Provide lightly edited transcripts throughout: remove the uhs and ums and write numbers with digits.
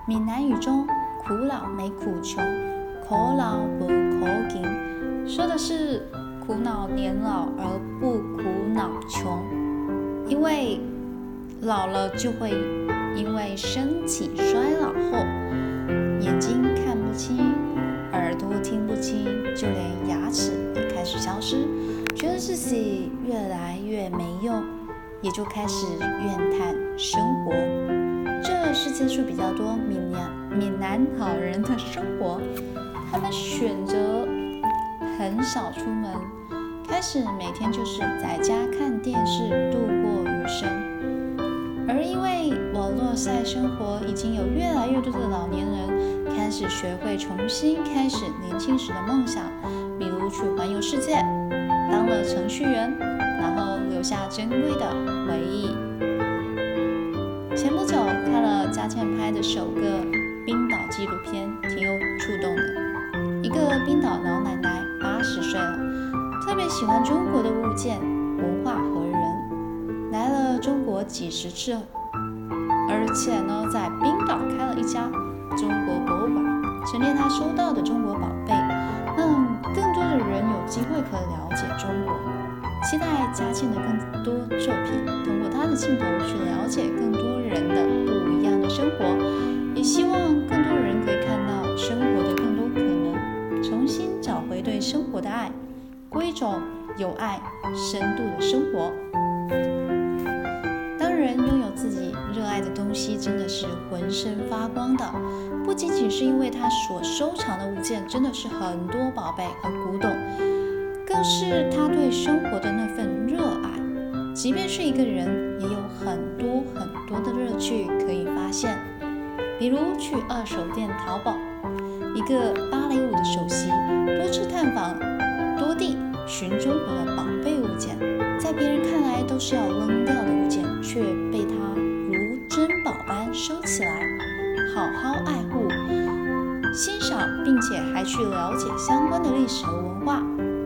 闽南语中苦老没苦穷，苦老不苦穷，说的是苦恼年老而不苦恼穷。因为老了就会因为身体衰老后，眼睛看不清，耳朵听不清，就连牙齿也开始消失，觉得自己越来越没用，也就开始怨叹生活。这是接触比较多闽南老人的生活，他们选择很少出门，开始每天就是在家看电视度过余生。而因为网络赛生活，已经有越来越多的老年人开始学会重新开始年轻时的梦想，比如去环游世界，当了程序员，然后留下珍贵的回忆。前不久看了佳倩拍的首个冰岛纪录片，挺有触动的。一个冰岛老奶奶80岁了，特别喜欢中国的物件、文化和人，来了中国几十次，而且呢，在冰岛开了一家中国博物馆，陈列他收到的中国宝贝，让更多的人有机会可以了解中国。期待佳倩的更多作品，通过她的镜头去了解更多人的不一样的生活，也希望更多人可以看到生活的更多可能，重新找回对生活的爱，过一种有爱、深度的生活。当人拥有自己热爱的东西，真的是浑身发光的，不仅仅是因为他所收藏的物件真的是很多宝贝和古董，更是他对生活的那份热爱。即便是一个人，也有很多的乐趣可以发现，比如去二手店淘宝，一个芭蕾舞的首席，多次探访多地寻中国的宝贝物件，在别人看来都是要扔掉的物件，却被他如珍宝般收起来，好好爱护、欣赏，并且还去了解相关的历史和文化。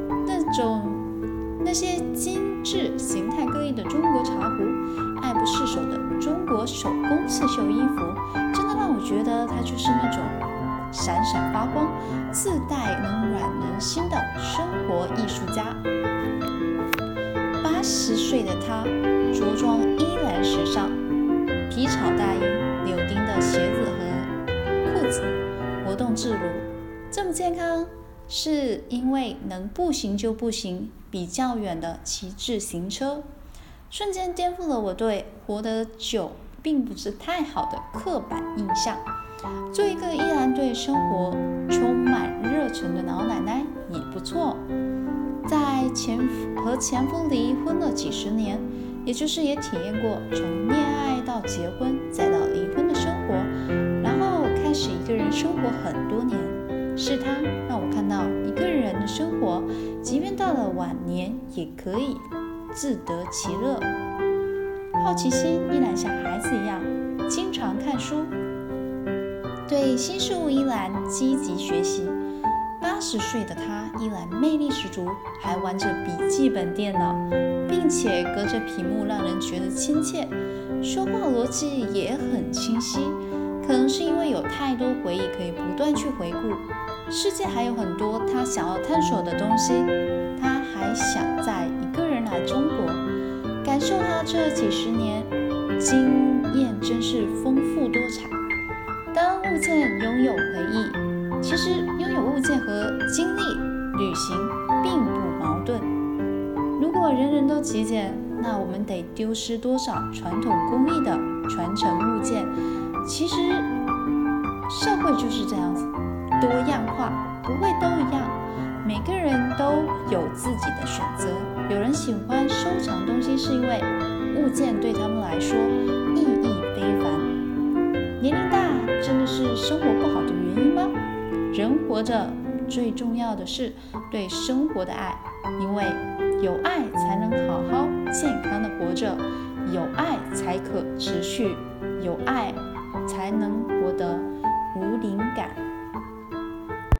那些精致、形态各异的中国茶壶，爱不释手的中国手工刺绣衣服，真的让我觉得他就是那种闪闪发光、自带能软人心的生活艺术家。80岁的他，着装依然时尚，皮草大衣、柳丁的鞋子和裤子，活动自如。这么健康，是因为能步行就步行，比较远的骑自行车，瞬间颠覆了我对活得久并不是太好的刻板印象。做一个依然对生活充满热忱的老奶奶也不错。在和前夫离婚了几十年，也就是也体验过从恋爱到结婚再到离婚的生活，然后开始一个人生活很多年。是他让我看到一个人的生活，即便到了晚年也可以自得其乐。好奇心依然像孩子一样经常看书，对新事物依然积极学习。80岁的他依然魅力十足，还玩着笔记本电脑，并且隔着屏幕让人觉得亲切，说话逻辑也很清晰。可能是因为有太多回忆可以不断去回顾，世界还有很多他想要探索的东西，他还想再一个人来中国，感受他这几十年经验真是丰富多彩。当物件拥有回忆，其实拥有物件和经历旅行并不矛盾。如果人人都极简，那我们得丢失多少传统工艺的传承物件？其实社会就是这样子，多样化，不会都一样，每个人都有自己的选择。有人喜欢收藏东西，是因为物件对他们来说意义非凡。年龄大真的是生活不好的原因吗？人活着最重要的是对生活的爱，因为有爱才能好好健康的活着，有爱才可持续，有爱才能活得无灵感。